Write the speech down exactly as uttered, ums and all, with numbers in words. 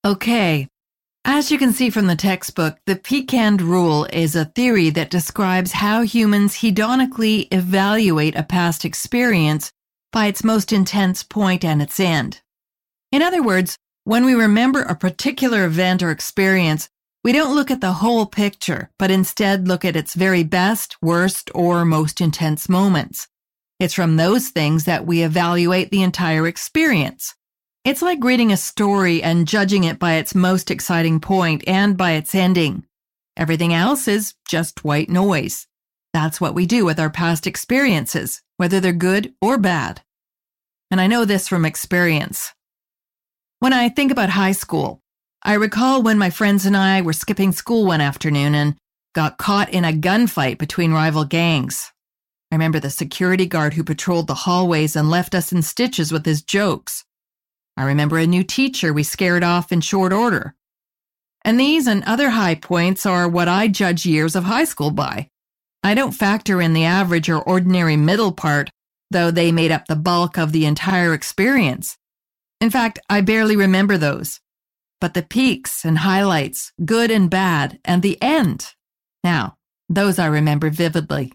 Okay. As you can see from the textbook, the Peak-End Rule is a theory that describes how humans hedonically evaluate a past experience by its most intense point and its end. In other words, when we remember a particular event or experience, we don't look at the whole picture, but instead look at its very best, worst, or most intense moments. It's from those things that we evaluate the entire experience. It's like reading a story and judging it by its most exciting point and by its ending. Everything else is just white noise. That's what we do with our past experiences, whether they're good or bad. And I know this from experience. When I think about high school, I recall when my friends and I were skipping school one afternoon and got caught in a gunfight between rival gangs. I remember the security guard who patrolled the hallways and left us in stitches with his jokes. I remember a new teacher we scared off in short order. And these and other high points are what I judge years of high school by. I don't factor in the average or ordinary middle part, though they made up the bulk of the entire experience. In fact, I barely remember those. But the peaks and highlights, good and bad, and the end, now, those I remember vividly.